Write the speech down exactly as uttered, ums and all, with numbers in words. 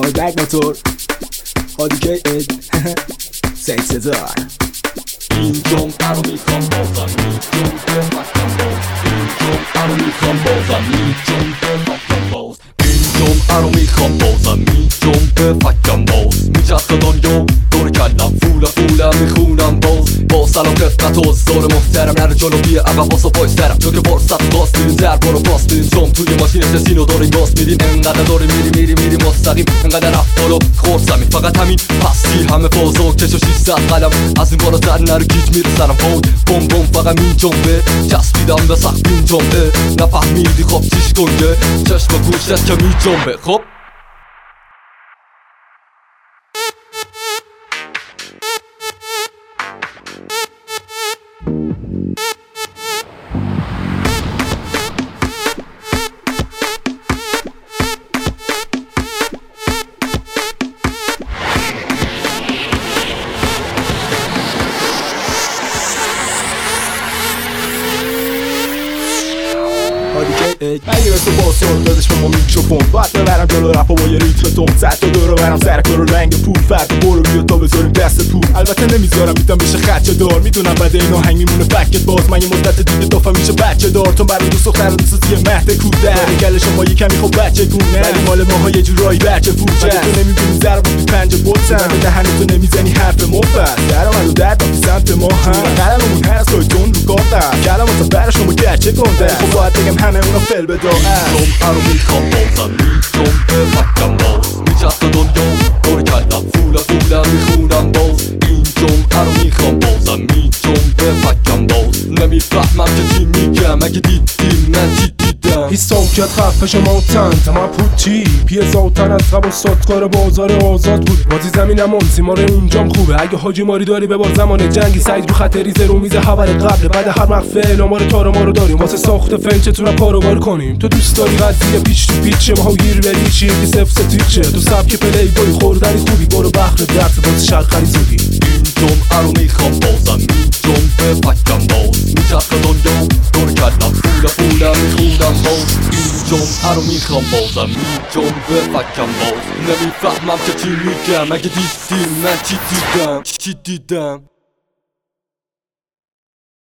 آقای بگ موتور هادی کی اید سکس هزار این جمعه رو میخوام بازم این جمعه فکرم باز این جمعه رو میخوام بازم این جمعه فکرم باز این جمعه رو میخوام بازم این جمعه فکرم باز میچسته دنیا دور کلم فوله فوله میخونم باز با سلام خدمت حضار محترم نره جلو بیه عقب واسه پای سرم چون که فرصت خواست میرین ضربا رو پاس میدین جم توی ماشین نشستین و دارین باز میدین انقدر داری میری میری میری مستقیم انقدر رفتار و خورسمین فقط همین پستی همه فاز و کش و شیشصد قلم از این بالا تر نره گیج میره سرم فوت بوم بوم فقط این جنبه چسبیدم به سخت این جنبه نفهمیدی خب چیش کنگه چشم و گوشت که می جنبه خب اگه مثل باسور دادش به ما میکروفون باید ببرم جلو رپ و با یه ریتم تون صد تا دورو برم سر کار و رنگ پول فرق برو بیا تا بذاریم دست پول البته نمیذارم بیتم بشه خدشه دار میدونم بعد این آهنگ میمونه فکت باز من یه مدت دیگه دافم میشه بچه دار تو برای دوست دختر و دوست یه مهد کودک گل شما یه کمی خب بچه گونه ولی مال ماها یه جورایی بچه فوجه تو نمیبینی ضربه تو پنجه بوتم به دهن تو نمیزنی حرف مفت درآمد و درد تو سمت ما هم قلممون هست تون رو کاغذ کلمات برای شما گچه گنده خب باید بگم همه اونا فل به داغ جمعه رو میخوام بازم این جمعه فکرم باز میچسته دنیا دور کلم فوله فوله میخونم باز این جمعه رو میخوام بازم این جمعه فکرم باز نمیفهمم که چی میگم اگه دیدیم من چی دیدم هی سوکت خفه شما تن تمام پوچی پیه زوتن از قبل ستکار بازار آزاد بود بازی زمینم اون سیماره اونجام خوبه اگه حاجی ماری داری ببار زمان جنگی سعید رو خط ریزه رو میزه خبر قبل بعد هر مخفل ما رو تارو ما رو داریم واسه ساخت فن چطور کاروبار کنیم تو دوست داری قضیه پیچ تو پیچه ما گیر بری چی که صفر ستیچه تو سبک پلی بای خوردنی خوبی برو بخر درس واسه شرخری زودی این جمعه رو میخوام بازم این جمعه فکرم باز میچسته دنیا دور کلم فوله فوله میخونم باز این جمعه رو میخوام بازم این جمعه فکرم باز نمیفهمم که چی میگم اگه دیدیم من چی دیدم چی دیدم